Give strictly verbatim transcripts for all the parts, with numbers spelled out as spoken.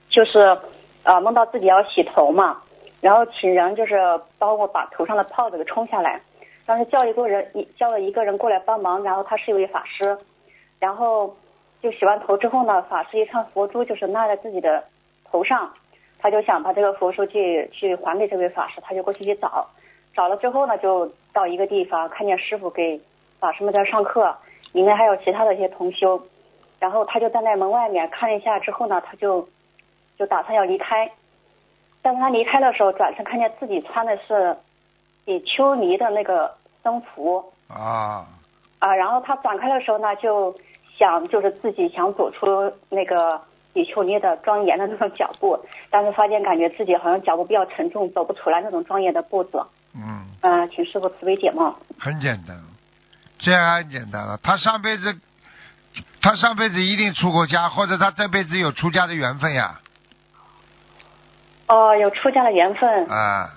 就是呃梦到自己要洗头嘛，然后请人就是帮我把头上的泡子给冲下来，当时叫一个人一叫了一个人过来帮忙，然后他是一位法师，然后就洗完头之后呢，法师一串佛珠就是纳在自己的头上，他就想把这个佛珠去去还给这位法师，他就过去去找，找了之后呢，就到一个地方看见师傅给法师们在上课，里面还有其他的一些同修，然后他就站在门外面看了一下之后呢，他就就打算要离开，但是他离开的时候转身看见自己穿的是比丘尼的那个僧服啊啊，然后他转开的时候呢，就想就是自己想走出那个比丘尼的庄严的那种脚步，但是发现感觉自己好像脚步比较沉重，走不出来那种庄严的步子。 嗯， 嗯、呃，请师傅慈悲解梦。 很简单，这样很简单了。他上辈子，他上辈子一定出过家，或者他这辈子有出家的缘分呀。 哦，有出家的缘分。 啊。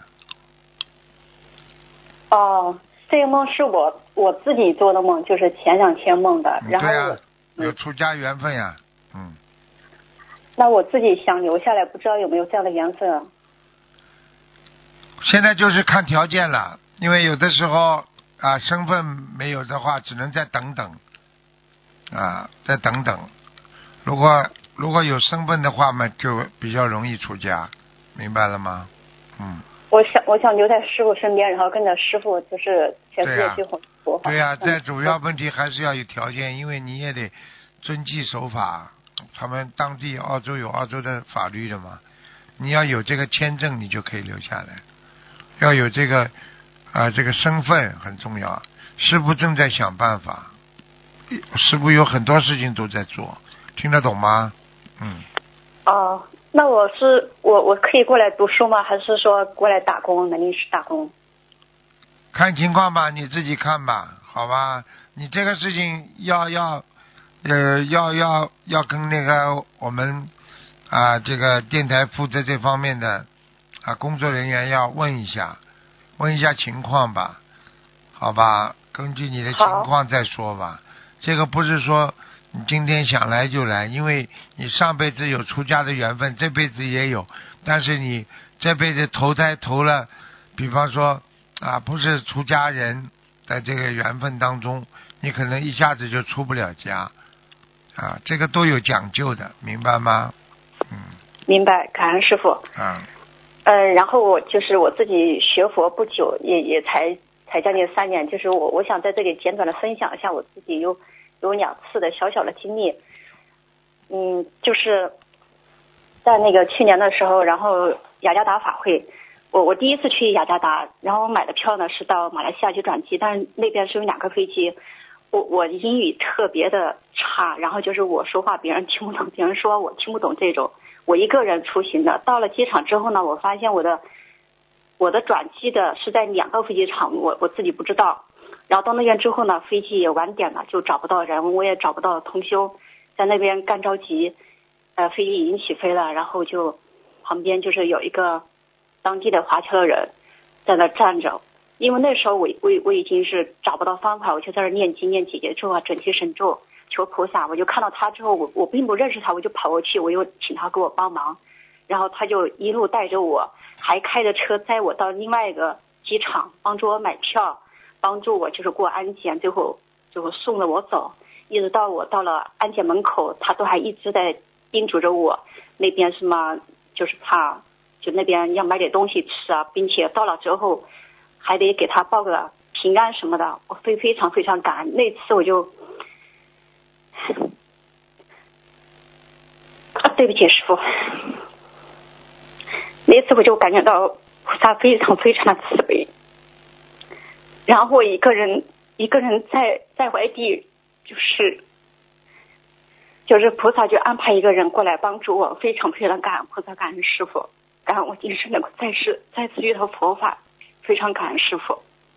哦，这个梦是我我自己做的梦，就是前两天梦的。然后对啊，有出家缘分呀。嗯。 那我自己想留下来，不知道有没有这样的缘分啊？ 现在就是看条件了，因为有的时候啊，身份没有的话，只能再等等，啊，再等等。如果如果有身份的话嘛，就比较容易出家，明白了吗？嗯。 我想我想留在师傅身边，然后跟着师傅就是全世界去弘佛法。 对呀、啊，在主要问题还是要有条件，因为你也得遵纪守法。他们当地澳洲有澳洲的法律的嘛，你要有这个签证，你就可以留下来。要有这个啊、呃，这个身份很重要。师父正在想办法，师父有很多事情都在做，听得懂吗？嗯。 哦，那我是我我可以过来读书吗？还是说过来打工？能力是打工？ 看情况吧，你自己看吧，好吧？你这个事情要要呃要要要跟那个我们啊这个电台负责这方面的啊工作人员要问一下，问一下情况吧，好吧？根据你的情况再说吧。这个不是说你今天想来就来，因为你上辈子有出家的缘分，这辈子也有，但是你这辈子投胎投了，比方说啊不是出家人在这个缘分当中，你可能一下子就出不了家啊，这个都有讲究的，明白吗？嗯。 明白，感恩师傅。 啊。 呃，然后我就是我自己学佛不久，也也才才将近三年，就是我我想在这里简短的分享一下我自己有有两次的小小的经历。嗯，就是在那个去年的时候，然后雅加达法会，我我第一次去雅加达，然后我买的票呢是到马来西亚去转机，但是那边是有两个飞机，我我英语特别的差，然后就是我说话别人听不懂，别人说我听不懂这种。我一个人出行的，到了机场之后呢，我发现我的我的转机的是在两个飞机场，我我自己不知道。然后到那边之后呢，飞机也晚点了，就找不到人，我也找不到同修，在那边干着急。呃，飞机已经起飞了，然后就旁边就是有一个当地的华侨的人在那站着，因为那时候我我我已经是找不到方法，我就在那念经念姐姐咒啊，准提神咒。求菩萨，我就看到他之后，我我并不认识他，我就跑过去，我又请他给我帮忙，然后他就一路带着我，还开着车载我到另外一个机场，帮助我买票，帮助我就是过安检，最后最后送了我走，一直到我到了安检门口，他都还一直在叮嘱着我那边什么，就是怕就那边要买点东西吃啊，并且到了之后还得给他报个平安什么的，我非非常非常感恩。那次我就。啊，对不起，师傅。那次我就感觉到菩萨非常非常的慈悲，然后我一个人一个人在在外地，就是就是菩萨就安排一个人过来帮助我，非常非常感恩菩萨，感恩师傅，感恩我今生能够再世再次遇到佛法，非常感恩师傅。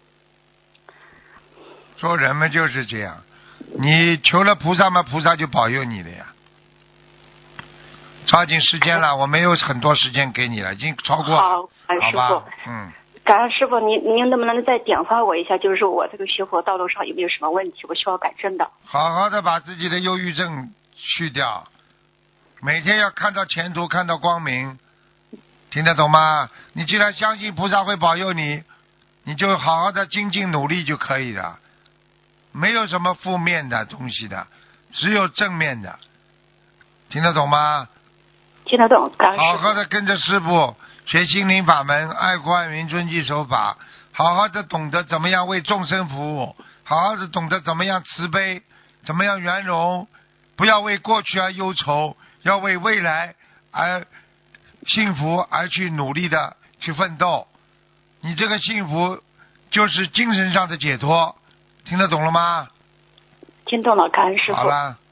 做人们就是这样，你求了菩萨嘛，菩萨就保佑你的呀。抓紧时间了，我没有很多时间给你了，已经超过了。 好，感恩师傅。 嗯。 感恩师傅，您您能不能再点化我一下？就是说我这个学佛道路上有没有什么问题，我需要改正的？ 好好的把自己的忧郁症去掉， 每天要看到前途，看到光明，听得懂吗？你既然相信菩萨会保佑你，你就好好的精进努力就可以了，没有什么负面的东西的，只有正面的，听得懂吗？ 听得懂，感恩师好父。 好的跟着师父学心灵法门，爱国爱民，遵纪守法，好好的懂得怎么样为众生服务，好好的懂得怎么样慈悲，怎么样圆融，不要为过去而忧愁，要为未来而幸福而去努力的去奋斗。你这个幸福就是精神上的解脱，听得懂了吗？ 听懂了，感恩师父。 好了，